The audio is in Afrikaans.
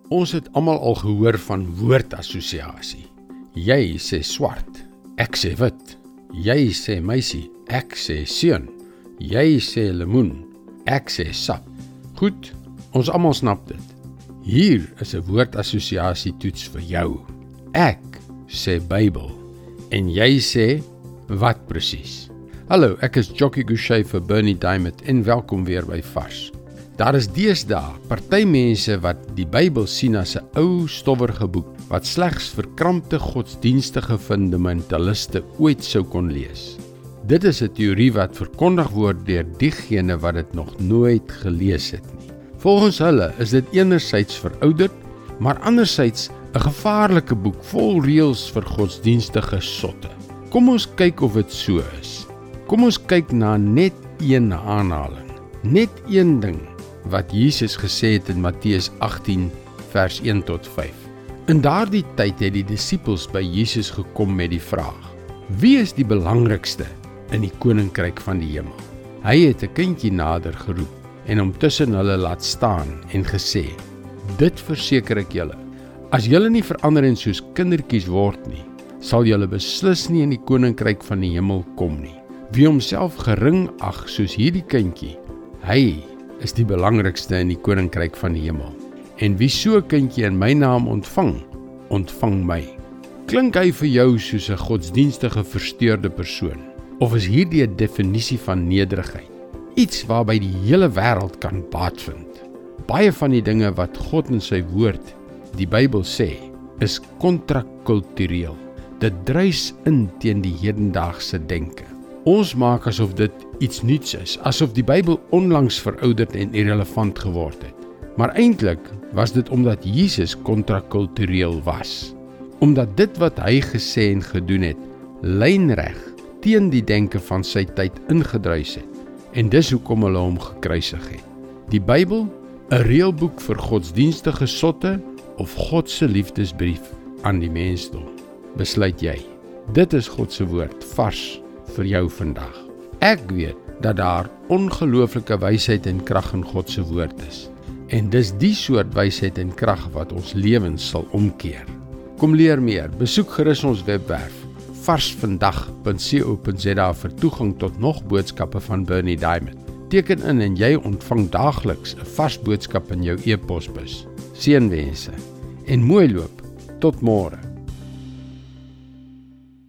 Ons het almal al gehoor van woordassosiasie. Jy sê swart, ek sê wit. Jy sê meisie, ek sê seun. Jy sê lemoen, ek sê sap. Goed, ons almal snap dit. Hier is 'n woordassosiasie toets vir jou. Ek sê Bybel en jy sê wat presies? Hallo, ek is Jockey Gouchee vir Bernie Diamond en welkom weer by Vars. Daar is deesdae party mense wat die Bybel sien as 'n ou stowwerige boek wat slegs verkrampte godsdienstige fundamentaliste ooit sou kon lees. Dit is 'n teorie wat verkondig word deur diegene wat dit nog nooit gelees het nie. Volgens hulle is dit enerzijds verouderd, maar anderzijds 'n gevaarlike boek vol reëls vir godsdienstige sotte. Kom ons kyk of dit so is. Kom ons kyk na net een aanhaling, net een ding wat Jesus gesê het in Matteus 18 vers 1 tot 5. In daardie tyd het die disippels by Jesus gekom met die vraag: wie is die belangrikste in die koninkryk van die hemel? Hy het 'n kindjie nader geroep en hom tussen hulle laat staan en gesê: dit verseker ek julle, as julle nie verander en soos kindertjies word nie, sal julle beslis nie in die koninkryk van die hemel kom nie. Wie homself gering ag soos hierdie kindjie, hy is die belangrikste in die koninkryk van die hemel. En wie so 'n kindjie in my naam ontvang, ontvang my. Klink hy vir jou soos 'n godsdienstige versteurde persoon? Of is hierdie 'n definisie van nederigheid? Iets waarby die hele wêreld kan baat vind. Baie van die dinge wat God in sy woord, die Bybel sê, is kontrakultureel. Dit druis in teen die hedendaagse denke. Ons maak asof dit iets nuuts is, asof die Bybel onlangs verouderd en irrelevant geword het. Maar eintlik was dit omdat Jesus kontrakultureel was. Omdat dit wat hy gesê en gedoen het, lynreg teen die denke van sy tyd ingedruis het. En dis hoekom hulle hom gekruisig het. Die Bybel, 'n reëlboek vir godsdienstige sotte of God se liefdesbrief aan die mensdom. Besluit jy. Dit is God se woord, vars vir jou vandag. Ek weet dat daar ongelooflike wysheid en krag in God se woord is. En dis die soort wysheid en krag wat ons lewens sal omkeer. Kom leer meer, besoek gerus ons webwerf varsvandag.co.za vir toegang tot nog boodskappe van Bernie Diamond. Teken in en jy ontvang daagliks 'n vars boodskap in jou e-posbus. Seënwense en mooi loop. Tot môre.